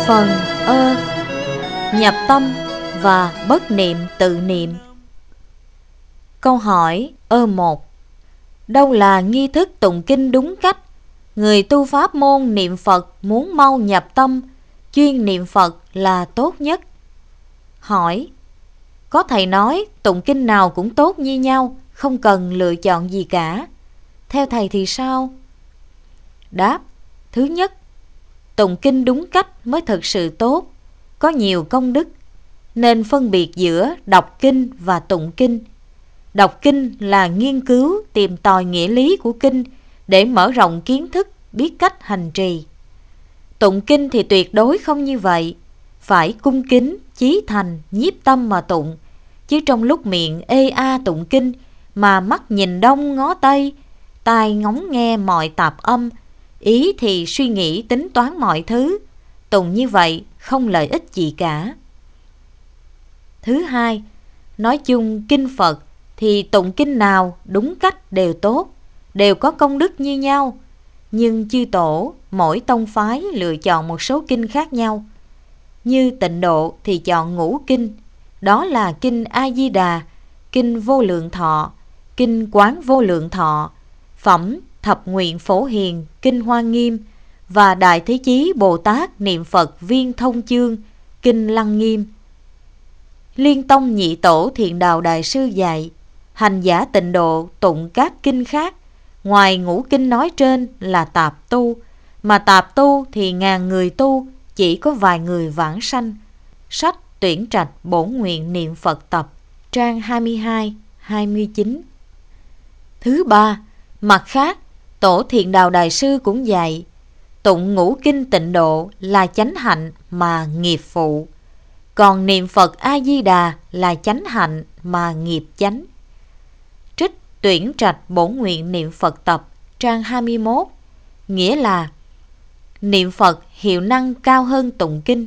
Phần ơ, nhập tâm và bất niệm tự niệm. Câu hỏi ơ 1. Đâu là nghi thức tụng kinh đúng cách? Người tu pháp môn niệm Phật muốn mau nhập tâm, chuyên niệm Phật là tốt nhất. Hỏi: có thầy nói tụng kinh nào cũng tốt như nhau, không cần lựa chọn gì cả. Theo thầy thì sao? Đáp: thứ nhất, tụng kinh đúng cách mới thực sự tốt, có nhiều công đức, nên phân biệt giữa đọc kinh và tụng kinh. Đọc kinh là nghiên cứu, tìm tòi nghĩa lý của kinh để mở rộng kiến thức, biết cách hành trì. Tụng kinh thì tuyệt đối không như vậy, phải cung kính, chí thành, nhiếp tâm mà tụng, chứ trong lúc miệng ê a tụng kinh mà mắt nhìn đông ngó tây, tai ngóng nghe mọi tạp âm, ý thì suy nghĩ tính toán mọi thứ, tụng như vậy không lợi ích gì cả. Thứ hai, nói chung kinh Phật thì tụng kinh nào đúng cách đều tốt, đều có công đức như nhau. Nhưng chư tổ mỗi tông phái lựa chọn một số kinh khác nhau. Như Tịnh Độ thì chọn ngũ kinh, đó là kinh A Di Đà, kinh Vô Lượng Thọ, kinh Quán Vô Lượng Thọ, phẩm Thập Nguyện Phổ Hiền, kinh Hoa Nghiêm và Đại Thế Chí Bồ Tát niệm Phật Viên Thông Chương, kinh Lăng Nghiêm. Liên Tông Nhị Tổ Thiện Đạo Đại Sư dạy, hành giả Tịnh Độ tụng các kinh khác, ngoài ngũ kinh nói trên là tạp tu, mà tạp tu thì ngàn người tu, chỉ có vài người vãng sanh. Sách Tuyển Trạch Bổn Nguyện Niệm Phật Tập, trang 22-29. Thứ ba, mặt khác, Tổ Thiện Đạo Đại Sư cũng dạy, tụng ngũ kinh Tịnh Độ là chánh hạnh mà nghiệp phụ, còn niệm Phật A Di Đà là chánh hạnh mà nghiệp chánh. Trích Tuyển Trạch Bổn Nguyện Niệm Phật Tập, trang 21, nghĩa là niệm Phật hiệu năng cao hơn tụng kinh.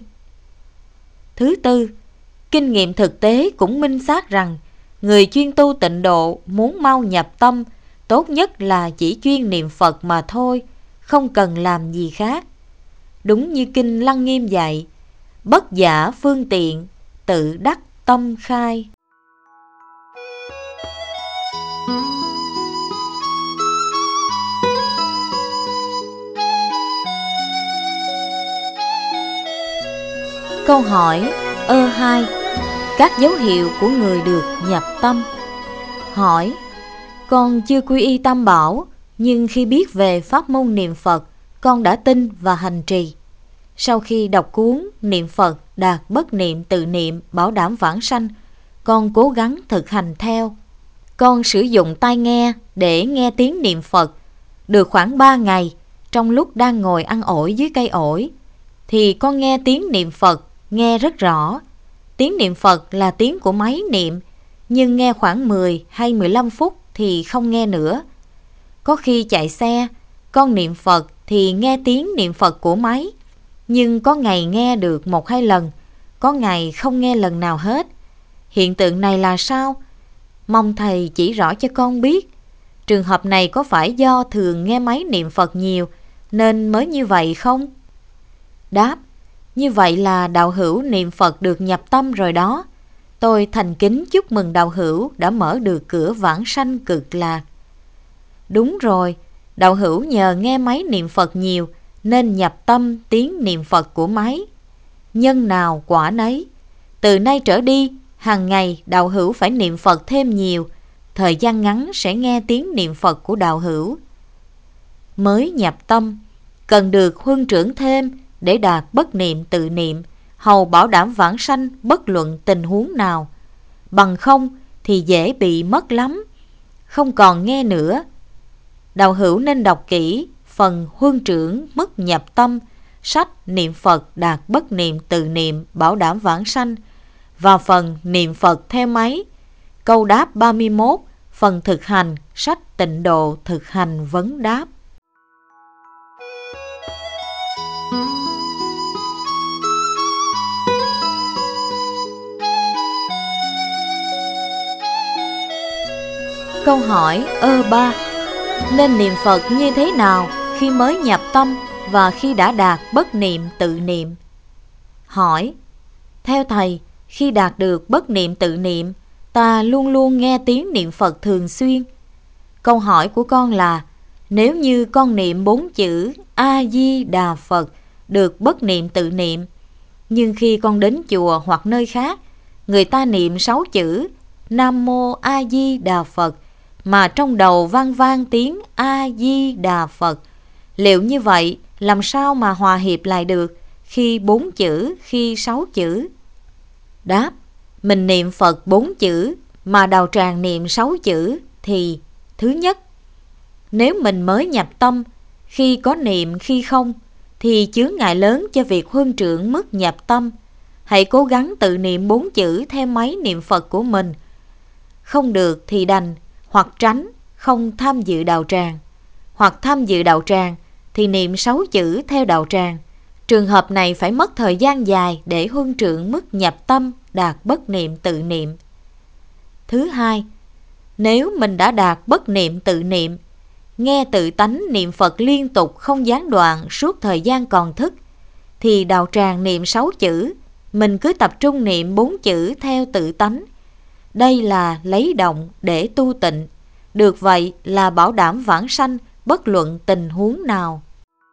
Thứ tư, kinh nghiệm thực tế cũng minh xác rằng người chuyên tu Tịnh Độ muốn mau nhập tâm, tốt nhất là chỉ chuyên niệm Phật mà thôi, không cần làm gì khác. Đúng như kinh Lăng Nghiêm dạy, bất giả phương tiện, tự đắc tâm khai. Câu hỏi ơ 2. Các dấu hiệu của người được nhập tâm. Hỏi: con chưa quy y Tam Bảo, nhưng khi biết về pháp môn niệm Phật, con đã tin và hành trì. Sau khi đọc cuốn Niệm Phật đạt bất niệm tự niệm bảo đảm vãng sanh, con cố gắng thực hành theo. Con sử dụng tai nghe để nghe tiếng niệm Phật. Được khoảng 3 ngày, trong lúc đang ngồi ăn ổi dưới cây ổi, thì con nghe tiếng niệm Phật, nghe rất rõ. Tiếng niệm Phật là tiếng của máy niệm, nhưng nghe khoảng 10 hay 15 phút thì không nghe nữa. Có khi chạy xe, con niệm Phật thì nghe tiếng niệm Phật của máy, nhưng có ngày nghe được 1-2 lần, có ngày không nghe lần nào hết. Hiện tượng này là sao? Mong thầy chỉ rõ cho con biết. Trường hợp này có phải do thường nghe máy niệm Phật nhiều nên mới như vậy không? Đáp: như vậy là đạo hữu niệm Phật được nhập tâm rồi đó. Tôi thành kính chúc mừng đạo hữu đã mở được cửa vãng sanh cực lạc. Đúng rồi, đạo hữu nhờ nghe máy niệm Phật nhiều nên nhập tâm tiếng niệm Phật của máy. Nhân nào quả nấy. Từ nay trở đi, hàng ngày đạo hữu phải niệm Phật thêm nhiều, thời gian ngắn sẽ nghe tiếng niệm Phật của đạo hữu. Mới nhập tâm, cần được huân trưởng thêm để đạt bất niệm tự niệm, hầu bảo đảm vãng sanh bất luận tình huống nào. Bằng không thì dễ bị mất lắm, không còn nghe nữa. Đạo hữu nên đọc kỹ phần huân trưởng mất nhập tâm, sách Niệm Phật đạt bất niệm tự niệm bảo đảm vãng sanh, và phần niệm Phật theo máy, câu đáp 31, phần thực hành, sách Tịnh Độ thực hành vấn đáp. Câu hỏi ơ 3. Nên niệm Phật như thế nào khi mới nhập tâm và khi đã đạt bất niệm tự niệm? Hỏi: theo thầy, khi đạt được bất niệm tự niệm, ta luôn luôn nghe tiếng niệm Phật thường xuyên. Câu hỏi của con là: nếu như con niệm 4 chữ A Di Đà Phật được bất niệm tự niệm, nhưng khi con đến chùa hoặc nơi khác, người ta niệm 6 chữ Nam Mô A Di Đà Phật mà trong đầu vang vang tiếng A Di Đà Phật, liệu như vậy làm sao mà hòa hiệp lại được, khi 4 chữ, khi 6 chữ? Đáp: mình niệm Phật 4 chữ mà đạo tràng niệm 6 chữ thì: thứ nhất, nếu mình mới nhập tâm, khi có niệm khi không, thì chướng ngại lớn cho việc huân trượng mức nhập tâm. Hãy cố gắng tự niệm 4 chữ theo máy niệm Phật của mình. Không được thì đành hoặc tránh không tham dự đạo tràng, hoặc tham dự đạo tràng thì niệm 6 chữ theo đạo tràng. Trường hợp này phải mất thời gian dài để huân trượng mức nhập tâm đạt bất niệm tự niệm. Thứ hai, nếu mình đã đạt bất niệm tự niệm, nghe tự tánh niệm Phật liên tục không gián đoạn suốt thời gian còn thức, thì đạo tràng niệm 6 chữ, mình cứ tập trung niệm 4 chữ theo tự tánh. Đây là lấy động để tu tịnh, được vậy là bảo đảm vãng sanh bất luận tình huống nào.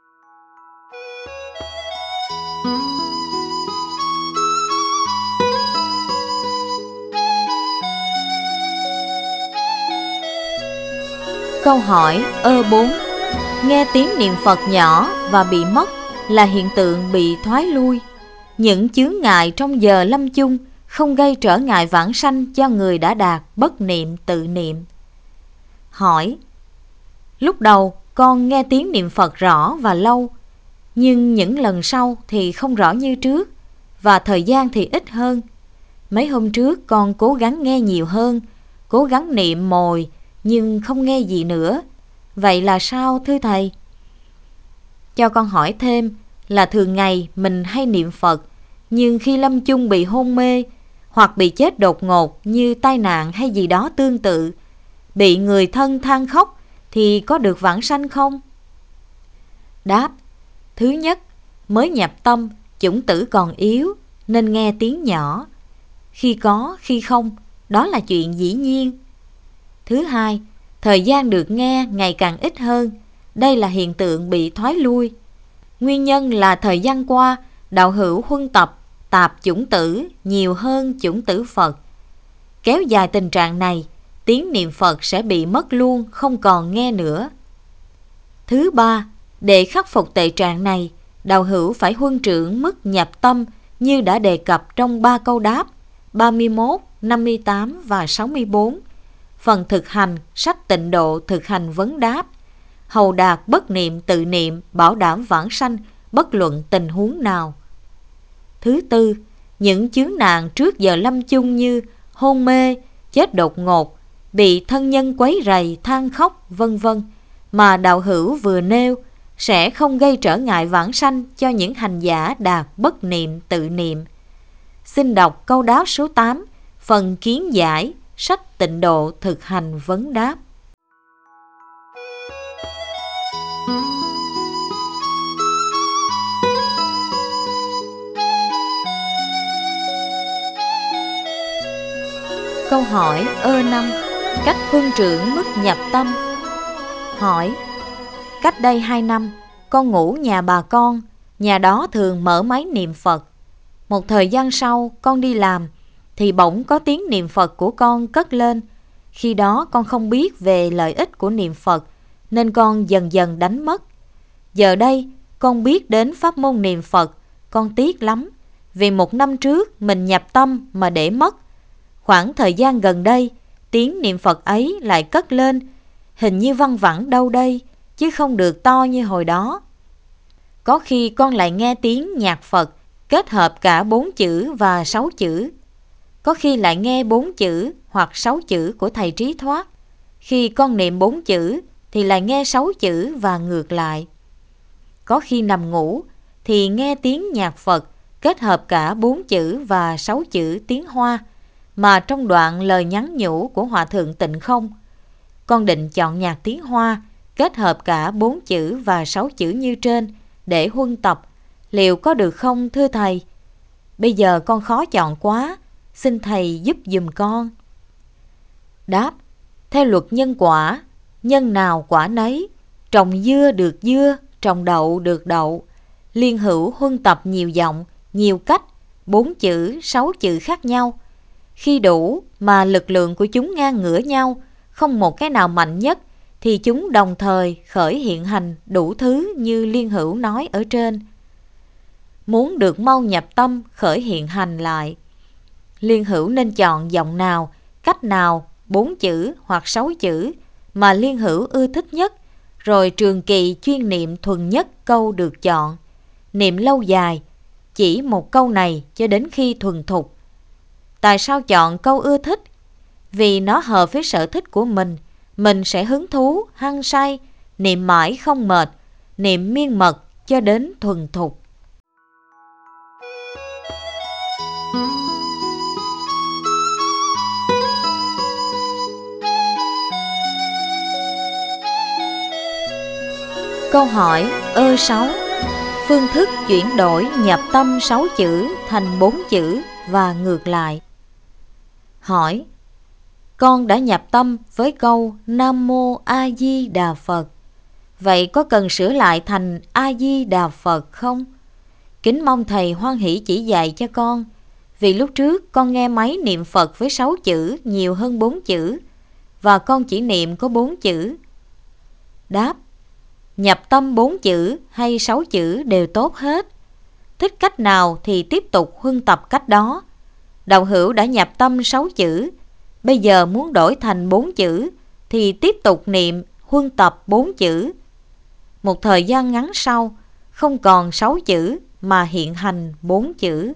Câu hỏi E4: nghe tiếng niệm Phật nhỏ và bị mất là hiện tượng bị thoái lui. Những chướng ngại trong giờ lâm chung không gây trở ngại vãng sanh cho người đã đạt bất niệm tự niệm. Hỏi: lúc đầu con nghe tiếng niệm Phật rõ và lâu, nhưng những lần sau thì không rõ như trước, và thời gian thì ít hơn. Mấy hôm trước con cố gắng nghe nhiều hơn, cố gắng niệm mồi, nhưng không nghe gì nữa. Vậy là sao thưa thầy? Cho con hỏi thêm là thường ngày mình hay niệm Phật, nhưng khi lâm chung bị hôn mê, hoặc bị chết đột ngột như tai nạn hay gì đó tương tự, bị người thân than khóc, thì có được vãng sanh không? Đáp: thứ nhất, mới nhập tâm, chủng tử còn yếu nên nghe tiếng nhỏ. Khi có, khi không, đó là chuyện dĩ nhiên. Thứ hai, thời gian được nghe ngày càng ít hơn. Đây là hiện tượng bị thoái lui. Nguyên nhân là thời gian qua, đạo hữu huân tập tạp chủng tử nhiều hơn chủng tử Phật. Kéo dài tình trạng này, tiếng niệm Phật sẽ bị mất luôn, không còn nghe nữa. Thứ ba, để khắc phục tệ trạng này, đạo hữu phải huân trượng mức nhập tâm như đã đề cập trong 3 câu đáp 31, 58 và 64. Phần thực hành sách Tịnh Độ thực hành vấn đáp, hầu đạt bất niệm tự niệm, bảo đảm vãng sanh bất luận tình huống nào. Thứ tư, những chướng nạn trước giờ lâm chung như hôn mê, chết đột ngột, bị thân nhân quấy rầy, than khóc, vân vân, mà đạo hữu vừa nêu sẽ không gây trở ngại vãng sanh cho những hành giả đạt bất niệm tự niệm. Xin đọc câu đáp số 8, phần kiến giải, sách Tịnh Độ thực hành vấn đáp. Câu hỏi E5: cách huân trượng mức nhập tâm. Hỏi: cách đây 2 năm, con ngủ nhà bà con, nhà đó thường mở máy niệm Phật. Một thời gian sau, con đi làm, thì bỗng có tiếng niệm Phật của con cất lên. Khi đó con không biết về lợi ích của niệm Phật, nên con dần dần đánh mất. Giờ đây, con biết đến pháp môn niệm Phật, con tiếc lắm, vì 1 năm trước mình nhập tâm mà để mất. Khoảng thời gian gần đây, tiếng niệm Phật ấy lại cất lên, hình như văng vẳng đâu đây, chứ không được to như hồi đó. Có khi con lại nghe tiếng nhạc Phật, kết hợp cả 4 chữ và 6 chữ. Có khi lại nghe 4 chữ hoặc 6 chữ của thầy Trí Thoát. Khi con niệm 4 chữ thì lại nghe 6 chữ và ngược lại. Có khi nằm ngủ thì nghe tiếng nhạc Phật, kết hợp cả 4 chữ và 6 chữ tiếng Hoa, mà trong đoạn lời nhắn nhủ của Hòa Thượng Tịnh Không. Con định chọn nhạc tiếng Hoa, kết hợp cả 4 chữ và 6 chữ như trên để huân tập, liệu có được không thưa thầy? bây giờ con khó chọn quá, xin thầy giúp giùm con. Đáp: theo luật nhân quả, nhân nào quả nấy, trồng dưa được dưa, trồng đậu được đậu. Liên hữu huân tập nhiều giọng, nhiều cách, 4 chữ, 6 chữ khác nhau. Khi đủ mà lực lượng của chúng ngang ngửa nhau, không một cái nào mạnh nhất, thì chúng đồng thời khởi hiện hành đủ thứ như Liên hữu nói ở trên. Muốn được mau nhập tâm khởi hiện hành lại, Liên hữu nên chọn giọng nào, cách nào, 4 chữ hoặc 6 chữ mà Liên hữu ưa thích nhất, rồi trường kỳ chuyên niệm thuần nhất câu được chọn. Niệm lâu dài, chỉ một câu này cho đến khi thuần thục. Tại sao chọn câu ưa thích? Vì nó hợp với sở thích của mình sẽ hứng thú, hăng say, niệm mãi không mệt, niệm miên mật cho đến thuần thục. Câu hỏi ơ 6. Phương thức chuyển đổi nhập tâm 6 chữ thành 4 chữ và ngược lại. Hỏi: con đã nhập tâm với câu Nam Mô A Di Đà Phật, vậy có cần sửa lại thành A Di Đà Phật không? Kính mong thầy hoan hỷ chỉ dạy cho con, vì lúc trước con nghe máy niệm Phật với 6 chữ nhiều hơn 4 chữ, và con chỉ niệm có 4 chữ. Đáp: nhập tâm 4 chữ hay 6 chữ đều tốt hết. Thích cách nào thì tiếp tục huân tập cách đó. Đạo hữu đã nhập tâm 6 chữ, bây giờ muốn đổi thành 4 chữ thì tiếp tục niệm huân tập 4 chữ. Một thời gian ngắn sau, không còn 6 chữ mà hiện hành 4 chữ.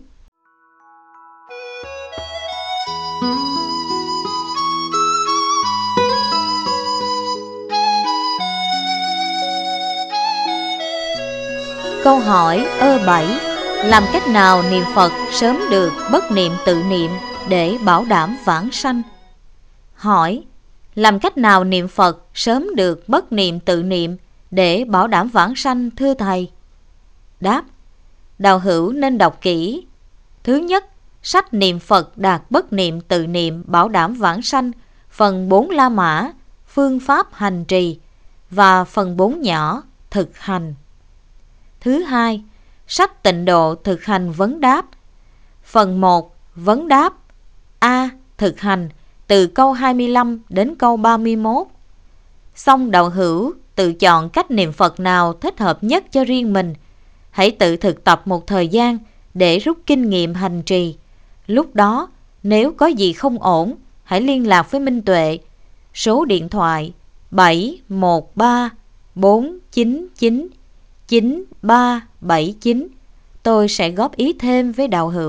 Câu hỏi ơ 7. Làm cách nào niệm Phật sớm được bất niệm tự niệm để bảo đảm vãng sanh? Hỏi: làm cách nào niệm Phật sớm được bất niệm tự niệm để bảo đảm vãng sanh thưa thầy? Đáp: đạo hữu nên đọc kỹ. Thứ nhất, sách niệm Phật đạt bất niệm tự niệm bảo đảm vãng sanh, phần 4 La Mã, phương pháp hành trì, và phần 4 nhỏ, thực hành. Thứ hai, sách Tịnh Độ thực hành vấn đáp, phần 1 vấn đáp A thực hành từ câu 25 đến câu 31. Xong đạo hữu tự chọn cách niệm Phật nào thích hợp nhất cho riêng mình. Hãy tự thực tập một thời gian để rút kinh nghiệm hành trì. Lúc đó, nếu có gì không ổn, hãy liên lạc với Minh Tuệ. Số điện thoại 713 499 9379. Tôi sẽ góp ý thêm với đạo hữu.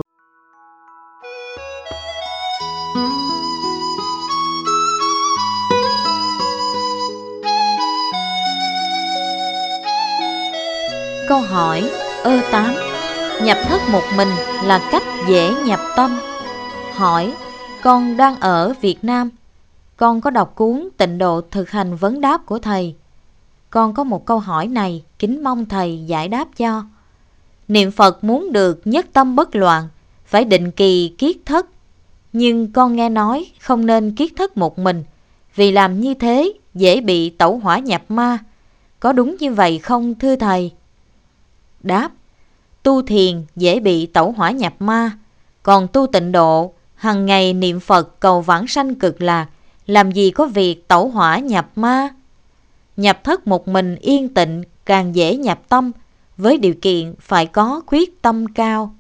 Câu hỏi ơ 8. Nhập thất một mình là cách dễ nhập tâm. Hỏi: con đang ở Việt Nam, con có đọc cuốn Tịnh Độ thực hành vấn đáp của thầy. Con có một câu hỏi này, kính mong thầy giải đáp cho. Niệm Phật muốn được nhất tâm bất loạn, phải định kỳ kiết thất. Nhưng con nghe nói không nên kiết thất một mình, vì làm như thế dễ bị tẩu hỏa nhập ma. Có đúng như vậy không thưa thầy? Đáp: tu thiền dễ bị tẩu hỏa nhập ma, còn tu tịnh độ, hằng ngày niệm Phật cầu vãng sanh cực lạc, làm gì có việc tẩu hỏa nhập ma. Nhập thất một mình yên tịnh càng dễ nhập tâm, với điều kiện phải có quyết tâm cao.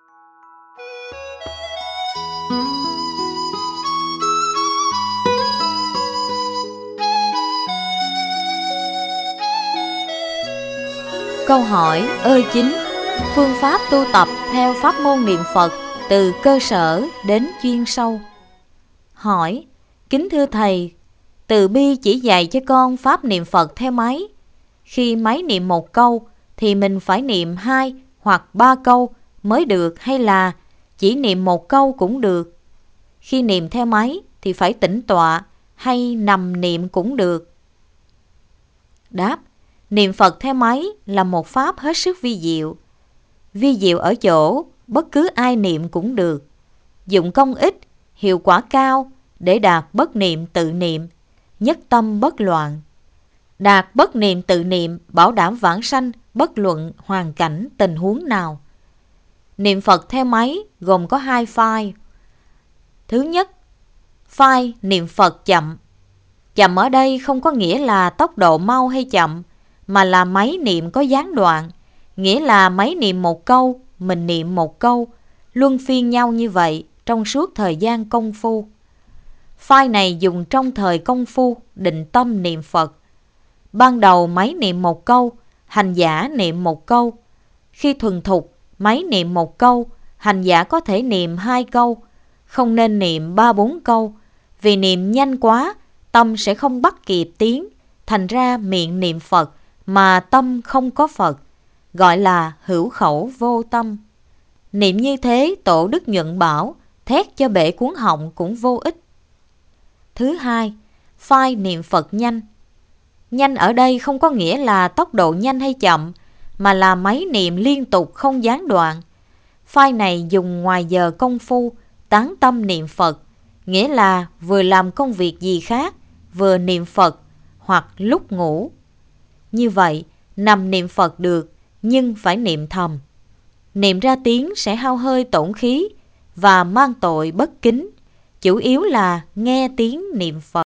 Câu hỏi ơ 9. Phương pháp tu tập theo pháp môn niệm Phật từ cơ sở đến chuyên sâu. Hỏi: kính thưa thầy, Từ Bi chỉ dạy cho con pháp niệm Phật theo máy. Khi máy niệm một câu thì mình phải niệm 2 hoặc 3 câu mới được, hay là chỉ niệm một câu cũng được? Khi niệm theo máy thì phải tĩnh tọa hay nằm niệm cũng được? Đáp: niệm Phật theo máy là một pháp hết sức vi diệu. Vi diệu ở chỗ bất cứ ai niệm cũng được. Dụng công ít, hiệu quả cao để đạt bất niệm tự niệm, nhất tâm bất loạn. Đạt bất niệm tự niệm bảo đảm vãng sanh bất luận hoàn cảnh tình huống nào. Niệm Phật theo máy gồm có 2 file. Thứ nhất, file niệm Phật chậm. Chậm ở đây không có nghĩa là tốc độ mau hay chậm, mà là máy niệm có gián đoạn, nghĩa là máy niệm một câu, mình niệm một câu, luân phiên nhau như vậy trong suốt thời gian công phu. File này dùng trong thời công phu định tâm niệm Phật. Ban đầu máy niệm một câu, hành giả niệm một câu. Khi thuần thục, máy niệm một câu, hành giả có thể niệm 2 câu, không nên niệm 3-4 câu, vì niệm nhanh quá, tâm sẽ không bắt kịp tiếng, thành ra miệng niệm Phật mà tâm không có Phật, gọi là hữu khẩu vô tâm. Niệm như thế Tổ Đức Nhuận bảo, thét cho bể cuốn họng cũng vô ích. Thứ hai, file niệm Phật nhanh. Nhanh ở đây không có nghĩa là tốc độ nhanh hay chậm, mà là máy niệm liên tục không gián đoạn. File này dùng ngoài giờ công phu, tán tâm niệm Phật, nghĩa là vừa làm công việc gì khác, vừa niệm Phật, hoặc lúc ngủ. Như vậy, nằm niệm Phật được, nhưng phải niệm thầm. Niệm ra tiếng sẽ hao hơi tổn khí và mang tội bất kính, chủ yếu là nghe tiếng niệm Phật.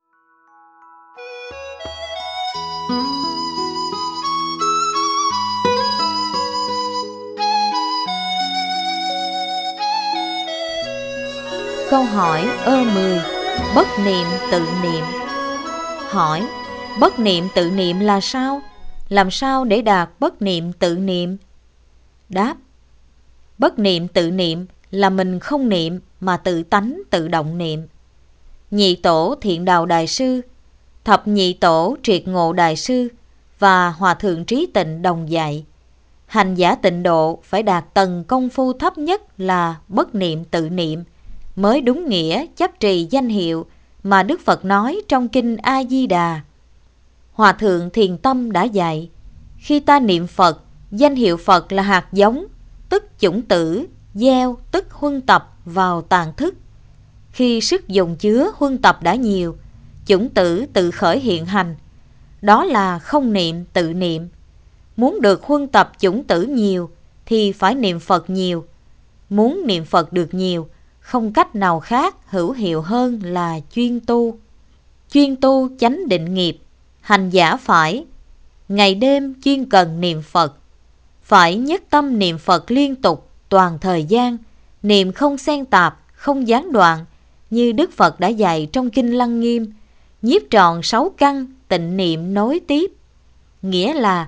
Câu hỏi ơ 10. Bất niệm tự niệm. Hỏi, bất niệm tự niệm là sao? Làm sao để đạt bất niệm tự niệm? Đáp, bất niệm tự niệm là mình không niệm mà tự tánh tự động niệm. Nhị tổ Thiện Đạo Đại Sư, Thập Nhị tổ Triệt Ngộ Đại Sư và Hòa Thượng Trí Tịnh đồng dạy, hành giả tịnh độ phải đạt tầng công phu thấp nhất là bất niệm tự niệm, mới đúng nghĩa chấp trì danh hiệu mà Đức Phật nói trong kinh A Di Đà. Hòa Thượng Thiền Tâm đã dạy, khi ta niệm Phật, danh hiệu Phật là hạt giống, tức chủng tử, gieo tức huân tập vào tàn thức. Khi sức dồn chứa huân tập đã nhiều, chủng tử tự khởi hiện hành, đó là không niệm tự niệm. Muốn được huân tập chủng tử nhiều thì phải niệm Phật nhiều. Muốn niệm Phật được nhiều, không cách nào khác hữu hiệu hơn là chuyên tu. Chuyên tu chánh định nghiệp, hành giả phải ngày đêm chuyên cần niệm Phật. Phải nhất tâm niệm Phật liên tục toàn thời gian, niệm không xen tạp, không gián đoạn, như Đức Phật đã dạy trong kinh Lăng Nghiêm, nhiếp trọn 6 căn, tịnh niệm nối tiếp. Nghĩa là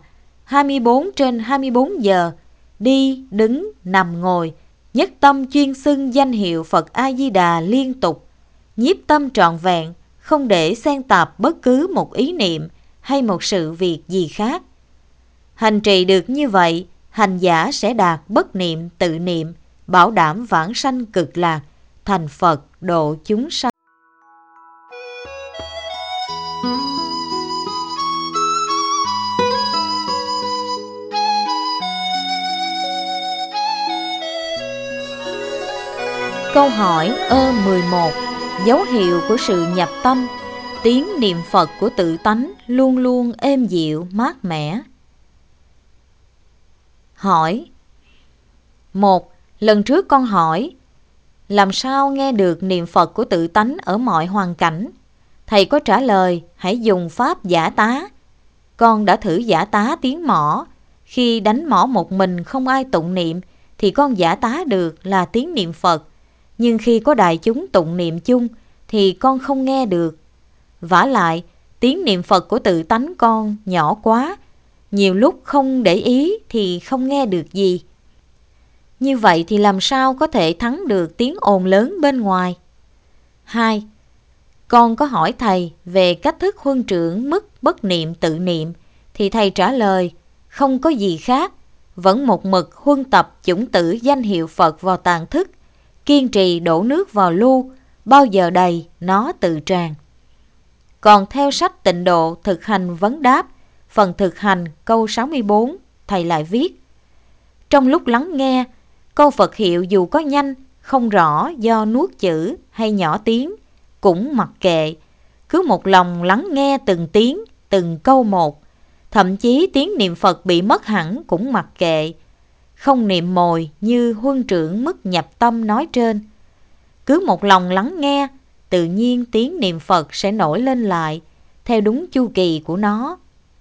24/24 giờ, đi, đứng, nằm, ngồi, nhất tâm chuyên xưng danh hiệu Phật A-di-đà liên tục, nhiếp tâm trọn vẹn, không để xen tạp bất cứ một ý niệm hay một sự việc gì khác. Hành trì được như vậy, hành giả sẽ đạt bất niệm tự niệm, bảo đảm vãng sanh cực lạc, thành Phật độ chúng sanh. Câu hỏi ơ 11. Dấu hiệu của sự nhập tâm, tiếng niệm Phật của tự tánh luôn luôn êm dịu mát mẻ. Hỏi 1. Lần trước con hỏi, làm sao nghe được niệm Phật của tự tánh ở mọi hoàn cảnh? Thầy có trả lời, hãy dùng pháp giả tá. Con đã thử giả tá tiếng mõ. Khi đánh mõ một mình không ai tụng niệm thì con giả tá được là tiếng niệm Phật. Nhưng khi có đại chúng tụng niệm chung thì con không nghe được. Vả lại, tiếng niệm Phật của tự tánh con nhỏ quá, nhiều lúc không để ý thì không nghe được gì. Như vậy thì làm sao có thể thắng được tiếng ồn lớn bên ngoài? 2. Con có hỏi thầy về cách thức huân trưởng mức bất niệm tự niệm thì thầy trả lời không có gì khác, vẫn một mực huân tập chủng tử danh hiệu Phật vào tàn thức, kiên trì đổ nước vào lu, bao giờ đầy nó tự tràn. Còn theo sách Tịnh Độ thực hành vấn đáp, phần thực hành câu 64, thầy lại viết: trong lúc lắng nghe, Câu Phật hiệu dù có nhanh, không rõ do nuốt chữ hay nhỏ tiếng, cũng mặc kệ. Cứ một lòng lắng nghe từng tiếng, từng câu một. Thậm chí tiếng niệm Phật bị mất hẳn cũng mặc kệ. Không niệm mồi như huân trưởng mức nhập tâm nói trên. Cứ một lòng lắng nghe, tự nhiên tiếng niệm Phật sẽ nổi lên lại, theo đúng chu kỳ của nó.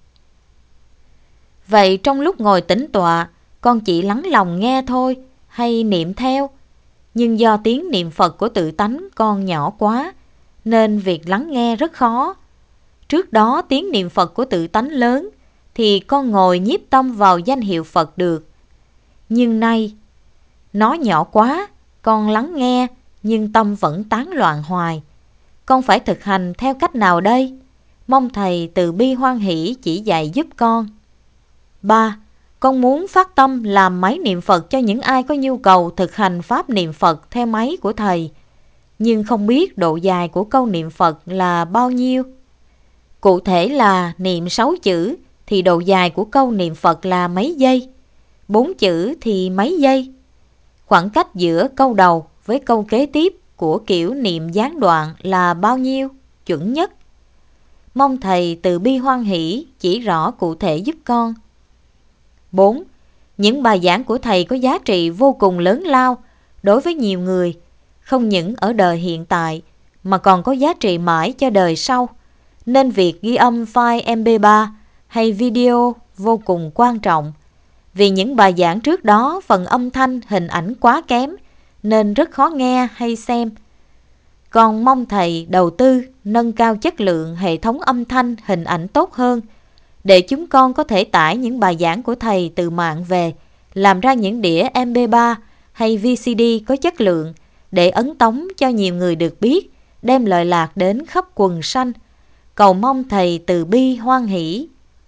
Vậy trong lúc ngồi tĩnh tọa, con chỉ lắng lòng nghe thôi, hay niệm theo? Nhưng do tiếng niệm Phật của tự tánh con nhỏ quá, nên việc lắng nghe rất khó. Trước đó tiếng niệm Phật của tự tánh lớn, thì con ngồi nhiếp tâm vào danh hiệu Phật được. Nhưng nay, nó nhỏ quá, con lắng nghe, nhưng tâm vẫn tán loạn hoài. Con phải thực hành theo cách nào đây? Mong Thầy từ bi hoan hỷ chỉ dạy giúp con. 3. Con muốn phát tâm làm máy niệm Phật cho những ai có nhu cầu thực hành pháp niệm Phật theo máy của Thầy, nhưng không biết độ dài của câu niệm Phật là bao nhiêu. Cụ thể là niệm 6 chữ thì độ dài của câu niệm Phật là mấy giây, 4 chữ thì mấy giây. Khoảng cách giữa câu đầu với câu kế tiếp của kiểu niệm gián đoạn là bao nhiêu, chuẩn nhất. Mong Thầy từ bi hoan hỷ chỉ rõ cụ thể giúp con. 4. Những bài giảng của Thầy có giá trị vô cùng lớn lao đối với nhiều người, không những ở đời hiện tại mà còn có giá trị mãi cho đời sau, nên việc ghi âm file MP3 hay video vô cùng quan trọng. Vì những bài giảng trước đó phần âm thanh, hình ảnh quá kém nên rất khó nghe hay xem. Còn mong Thầy đầu tư nâng cao chất lượng hệ thống âm thanh, hình ảnh tốt hơn, để chúng con có thể tải những bài giảng của Thầy từ mạng về, làm ra những đĩa MP3 hay VCD có chất lượng, để ấn tống cho nhiều người được biết, đem lợi lạc đến khắp quần sanh. Cầu mong Thầy từ bi hoan hỷ.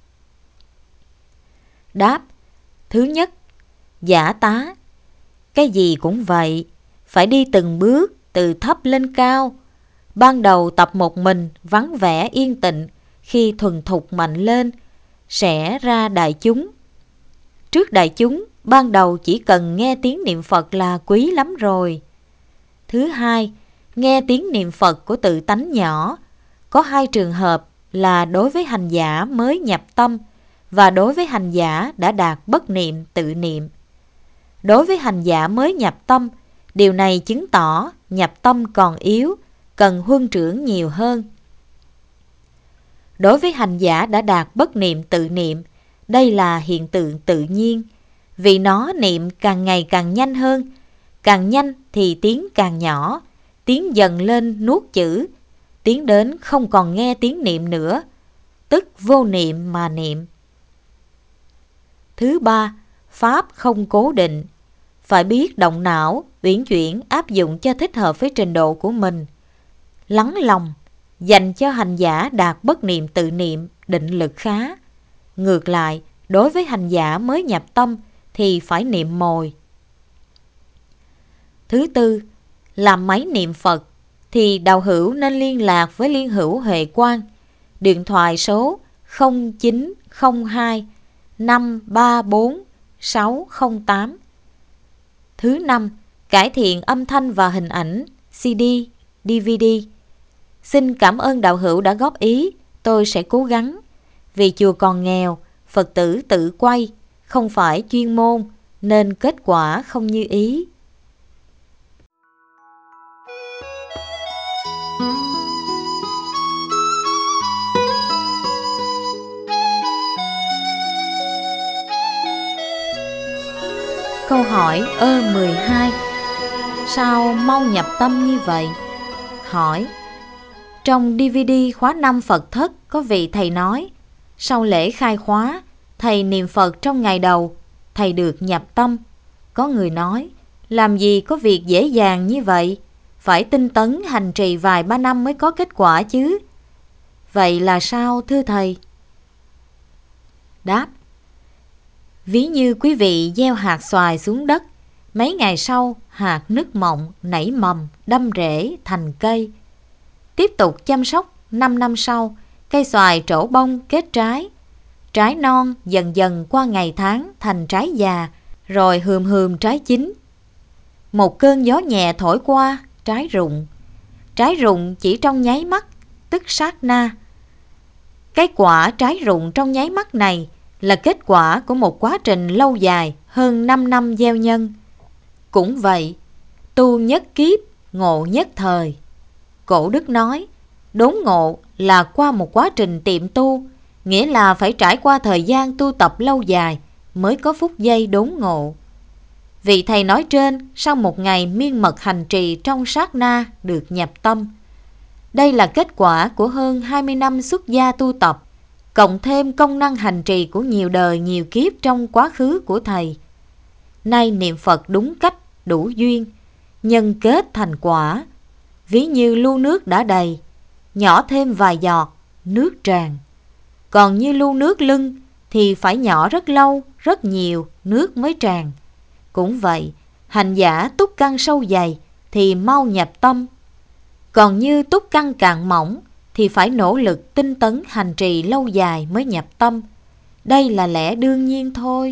Đáp. Thứ nhất, giả tá. Cái gì cũng vậy, phải đi từng bước, từ thấp lên cao. Ban đầu tập một mình, vắng vẻ yên tịnh, khi thuần thục mạnh lên, sẽ ra đại chúng. Trước đại chúng, ban đầu chỉ cần nghe tiếng niệm Phật là quý lắm rồi. Thứ hai, nghe tiếng niệm Phật của tự tánh nhỏ. Có 2 trường hợp là đối với hành giả mới nhập tâm và đối với hành giả đã đạt bất niệm tự niệm. Đối với hành giả mới nhập tâm, điều này chứng tỏ nhập tâm còn yếu, cần huân trưởng nhiều hơn. Đối với hành giả đã đạt bất niệm tự niệm, đây là hiện tượng tự nhiên, vì nó niệm càng ngày càng nhanh hơn. Càng nhanh thì tiếng càng nhỏ, tiếng dần lên nuốt chữ, tiếng đến không còn nghe tiếng niệm nữa, tức vô niệm mà niệm. Thứ ba, pháp không cố định. Phải biết động não, uyển chuyển áp dụng cho thích hợp với trình độ của mình. Lắng lòng, dành cho hành giả đạt bất niệm tự niệm, định lực khá. Ngược lại, đối với hành giả mới nhập tâm thì phải niệm mồi. Thứ tư, làm máy niệm Phật thì đạo hữu nên liên lạc với Liên hữu Huệ Quang, điện thoại số 0902 534 608. Thứ năm, cải thiện âm thanh và hình ảnh, CD, DVD. Xin cảm ơn đạo hữu đã góp ý, tôi sẽ cố gắng. Vì chùa còn nghèo, Phật tử tự quay, không phải chuyên môn, nên kết quả không như ý. Câu hỏi ơ 12. Sao mau nhập tâm như vậy? Hỏi. Trong DVD khóa 5 Phật thất có vị thầy nói, sau lễ khai khóa, thầy niệm Phật trong ngày đầu, thầy được nhập tâm. Có người nói, làm gì có việc dễ dàng như vậy, phải tinh tấn hành trì vài ba năm mới có kết quả chứ. Vậy là sao thưa thầy? Đáp. Ví như quý vị gieo hạt xoài xuống đất, mấy ngày sau hạt nứt mọng, nảy mầm, đâm rễ thành cây. Tiếp tục chăm sóc, 5 năm sau, cây xoài trổ bông kết trái. Trái non dần dần qua ngày tháng thành trái già, rồi hườm trái chín. một cơn gió nhẹ thổi qua, trái rụng. Trái rụng chỉ trong nháy mắt, tức sát na. Cái quả trái rụng trong nháy mắt này là kết quả của một quá trình lâu dài hơn 5 năm gieo nhân. Cũng vậy, tu nhất kiếp, ngộ nhất thời. Cổ đức nói, đốn ngộ là qua một quá trình tiệm tu, nghĩa là phải trải qua thời gian tu tập lâu dài mới có phút giây đốn ngộ. Vị thầy nói trên sau một ngày miên mật hành trì trong sát na được nhập tâm. Đây là kết quả của hơn 20 năm xuất gia tu tập, cộng thêm công năng hành trì của nhiều đời nhiều kiếp trong quá khứ của thầy. Nay niệm Phật đúng cách, đủ duyên, nhân kết thành quả. Ví như lu nước đã đầy, nhỏ thêm vài giọt, nước tràn. Còn như lu nước lưng thì phải nhỏ rất lâu, rất nhiều, nước mới tràn. Cũng vậy, hành giả túc căn sâu dày thì mau nhập tâm. Còn như túc căn cạn mỏng thì phải nỗ lực tinh tấn hành trì lâu dài mới nhập tâm. Đây là lẽ đương nhiên thôi.